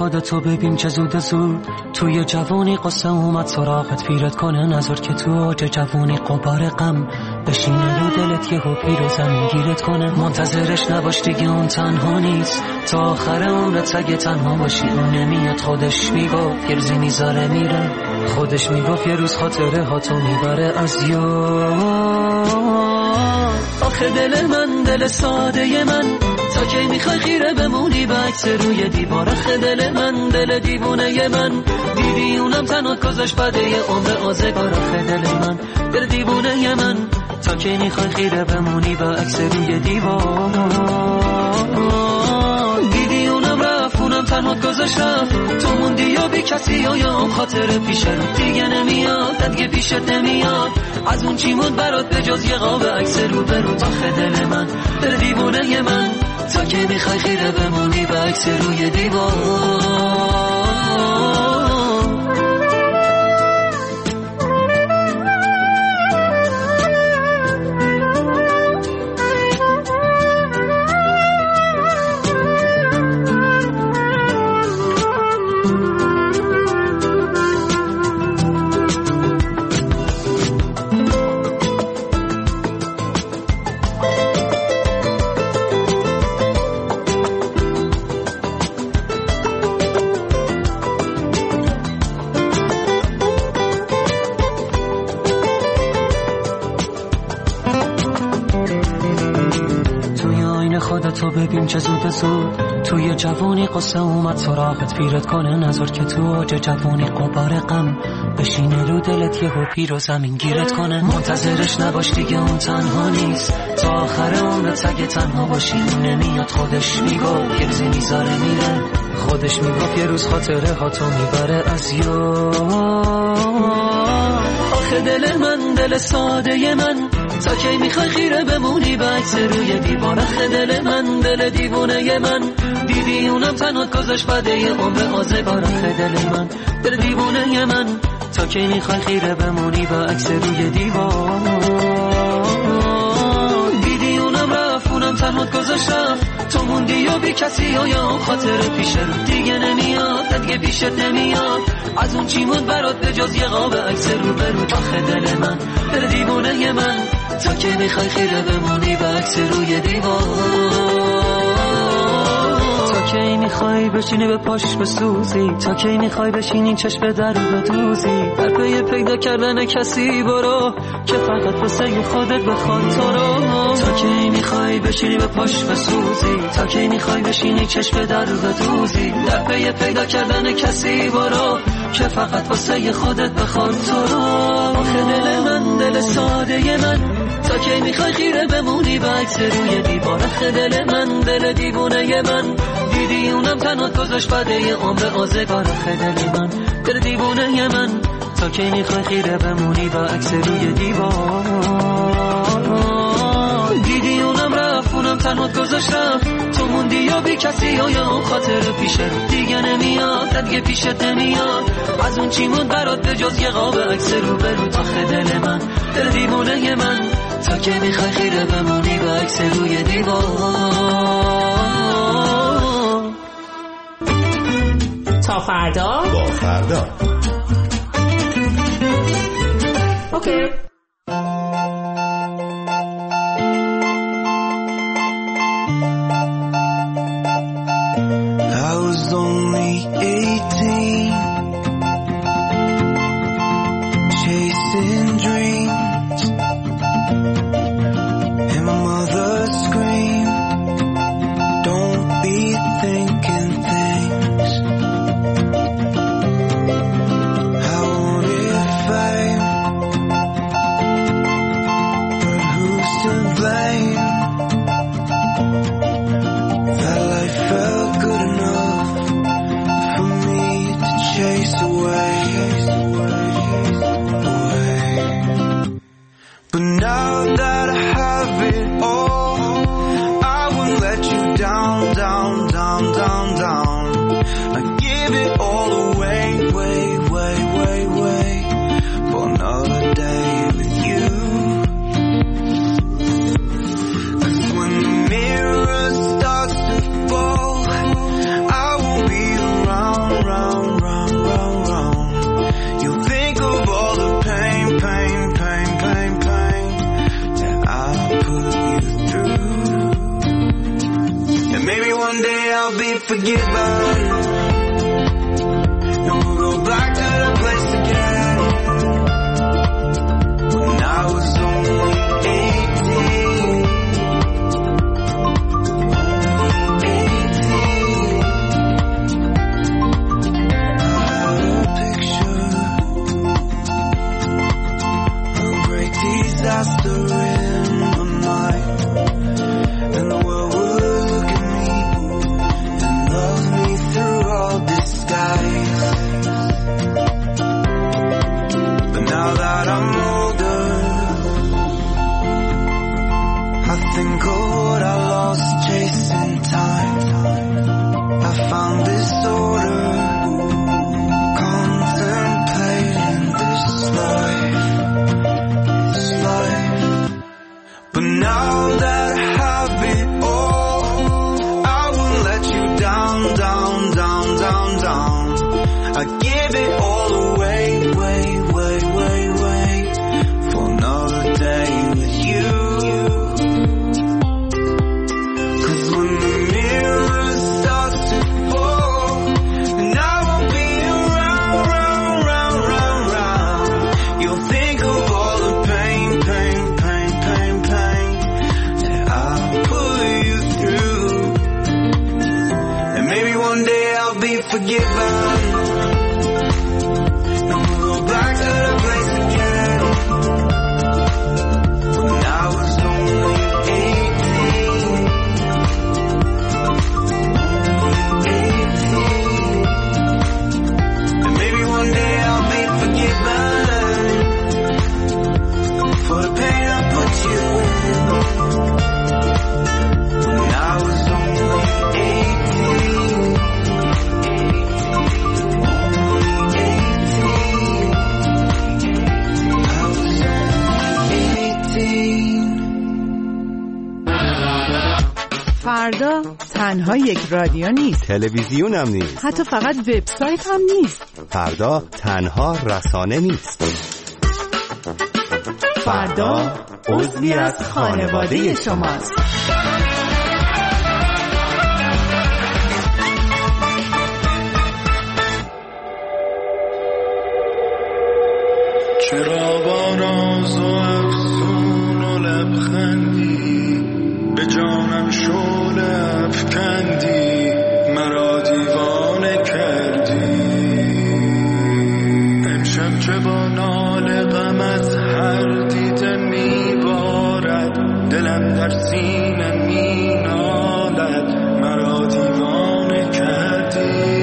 خودتو ببین چه زود زود توی جوانی قصه اومد سراغت پیرت کنه نظر که تو اوج جوانی قبار غم بشینه رو دلت یهو پیر و زمین گیرت کنه منتظرش نباش دیگه اون تنها نیست تا آخر عمرت اگه تنها باشی اون نمیاد خودش میگفت گرزی میذاره میره خودش میگفت یه روز خاطره ها تو میبره از یاد آخه دل من دل ساده من تا کی میخوای خیره بمونی به عکس روی دیوار آخه دل من دل دیوونه من دیدی اونم تنات گذاشت بده یه عمر آزگار آخه دل من دل دیوونه من تا کی میخوای خیره بمونی به عکس روی دیوار دیدی اونم رفت اونم تنات گذاشت رفت تو موندی یا بی کسی یا اون خاطر پیش رو دیگه نمیاد دیگه پیشت نمیاد از اون چی موند برات به جز یه قاب عکس رو برو آخه دل من دل دیوونه من تا که میخوای خیره بمونی به عکس روی دیوار تو ببین چه زود زود توی جوانی قصه اومد سراغت پیرت کنه نظر که تو اوج جوانی قبار غم بشینه رو دلت یهو پیر و زمین گیرت کنه منتظرش نباش دیگه اون تنها نیست تا آخر عمرت اگه تنها باشی نمیاد خودش میگفت گرزی میذاره میره خودش میگفت یه روز خاطره ها تو میبره از یاد آخه دل من دل ساده من تا کی میخوای خیره بمونی به عکس روی دیوار آخه دل من دل دیوونه من دیدی اونم تنات گذاشت بده یه عمر آزگار آخه دل من دل دیوونه من تا کی میخوای خیره بمونی به عکس روی دیوار دیدی اونم رفت اونم تنات گذاشت رفت تو موندی یا بی کسی یا اون خاطر پیش رو دیگه نمیاد دیگه پیشت نمیاد از اون چی موند برات به جز یه قاب عکس رو برو آخه دل من دل دیوونه من تا که میخوای خیره بمونی به عکس روی دیوار تا کی میخوای بشینی به پاش بسوزی تا کی میخوای بشینی چشم در بدوزی در پی پیدا کردن کسی برو که فقط واسه خودت بخواد تو رو تا کی میخوای بشینی به پاش بسوزی تا کی میخوای بشینی چشم در بدوزی در پی پیدا کردن کسی برو که فقط واسه خودت بخواد تو رو آخه دل من دل ساده من تا کی میخوای خیره بمونی به عکس روی دیوار آخه دل من دل دیوونه من دیدی اونم تنات گذاشت بده یه عمر آزگار آخه دل من دل دیوونه من تا کی میخوای خیره بمونی به عکس روی دیوار دیدی اونم رفت اونم تنات گذاشت رفت تو موندی یا بی کسی یا اون خاطر پیش رو دیگه نمیاد دیگه پیشت نمیاد از اون چی موند برات به جز یه قاب عکس رو برو آخه دل من دل دیوونه من تا که میخوای خیره بمونی به عکس روی دیوار تا فردا با فردا اوکی I was only 18 chasing dreams and my mother screamed don't be thinking things I wanted fame forgiven. And we'll go back to the place again. When I was only 18. Disaster in the night, and the world would look at me and love me through all disguise. But now that I'm older, I think of what I lost chasing time. I found disorder, contemplating this life. But now that I have it all, I won't let you down, down, down, down, down. I give it all away, way, way, way, way, for another day with you. 'Cause when the mirror starts to fall, and I won't be around, round, round, round, round, you'll think of all the pain, pain, pain, pain, pain that I put you through. And maybe one day I'll be forgiven. And we'll go back to the place again. When I was only 18. And maybe one day I'll be forgiven for the pain I put you in. When I was only 18. I was only 18. فردا تنها یک رادیو نیست، تلویزیون هم نیست، حتی فقط وبسایت هم نیست. فردا تنها رسانه نیست. فردا عضوی از خانواده شماست. چرا با راز و افسون و لبخندی به جانم شعله افکندی، مرا دیوانه کردی. امشب چه با ناله غم از هر دیده میبارد، دلم در سینه مینالد، مرا دیوانه کردی.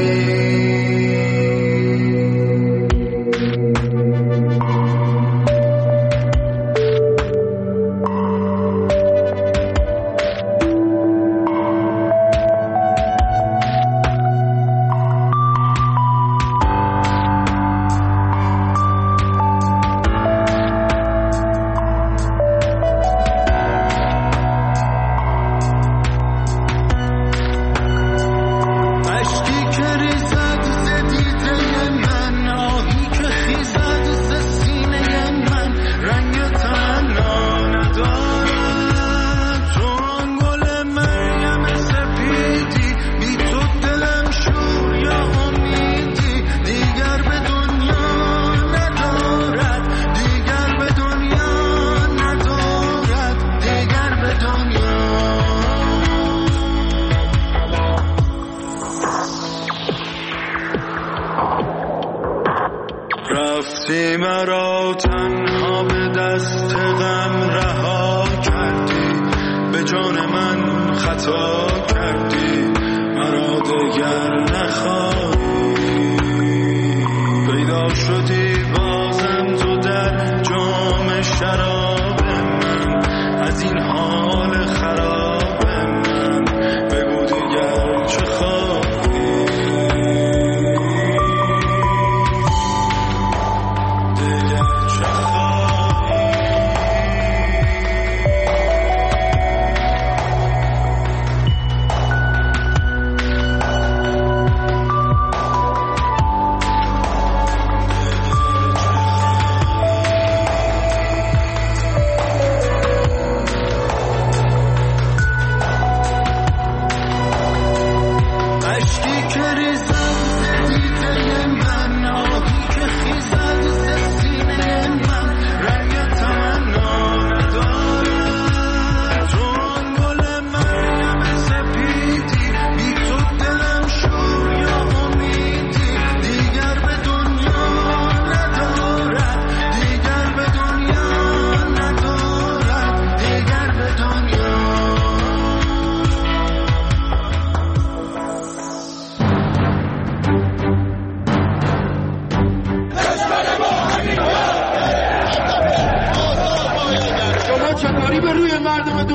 رفتی مرا تنها به دست غم رها کردی، به جان من خطا کردی، مرا دگر نخواهی. پیدا شدی بازم تو در جام شراب من، از این حال خراب من بگو دیگر چه خواهی.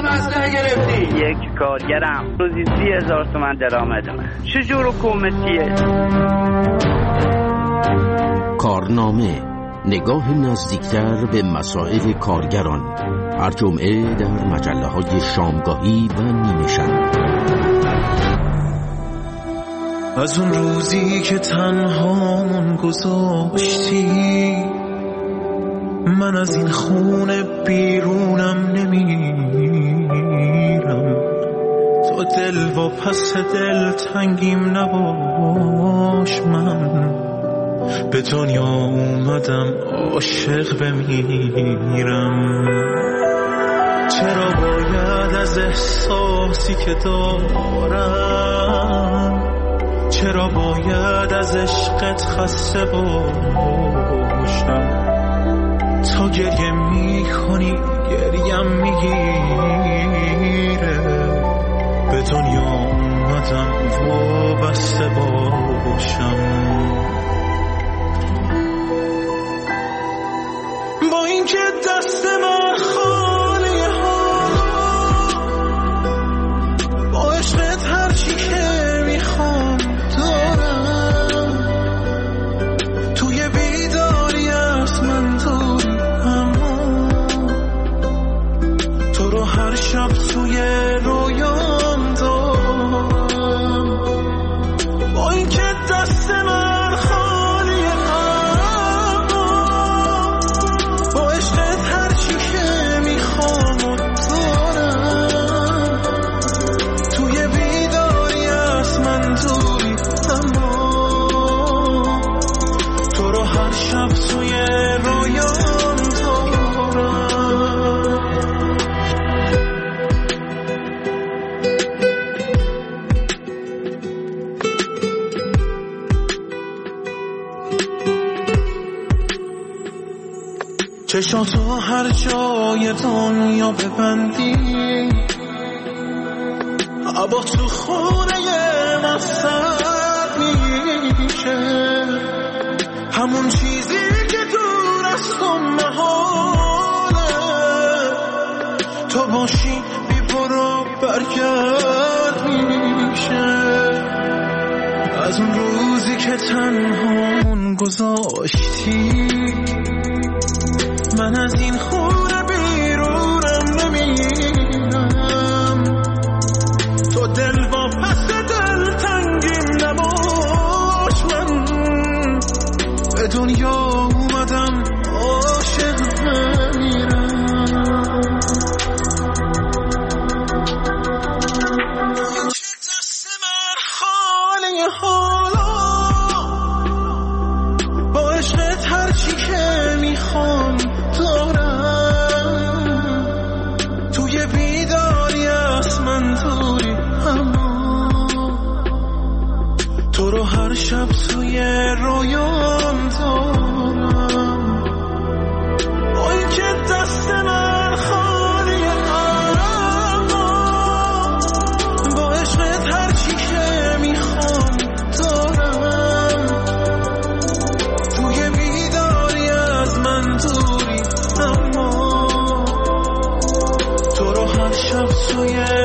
اسلحه گرفتی؟ یک کارگرم روزی 30,000 تومان درآمدمه. چجور حکومتیه؟ کارنامه، نگاه نزدیکتر به مسائل کارگران، هر جمعه در مجله‌های شامگاهی و نیمه شب. از اون روزی که تنهامون گذاشتی، من از این خونه بیرونم نمیرم. تو دل و پس دل تنگیم نباش، من به دنیا اومدم عاشق بمیرم. چرا باید از احساسی که دارم، چرا باید از عشقت خسته باشم؟ تا گریه میکنی گریم میگیره. به دنیا اومدم وابسته باشم. با اینکه دست من خالی ها، با عشقت هرچی که میخوام دارم. توی بیداری از من دوری، اما تو رو هر شب توی رویام دارم. با اینکه دست من خالی اما با عشقت هرچی که میخوام دارم. توی بیداری از من دوری، اما تو رو هر شب توی رویام دارم. چشاتو هر جای دنیا ببندی، هوا تو خونه من سرد میشه. همون چیزی که دور از تو محاله، تو باشی بی برو برگرد میشه. از اون روزی که تنهامون گذاشتی، من از این خونه بیرونم نمیرم. تو دل و پس دل تنگیم نباش، من به دنیا اومدم عاشق بمیرم. دست من خالی حالا، با عشقت هرچی که میخوام دارم. توی بیداری از من دوری، اما تو رو هر شب توی رویام دارم. با اینکه دست من خالی اما با عشقت هرچی که میخوام دارم. توی بیداری از من دوری، اما تو رو هر شب توی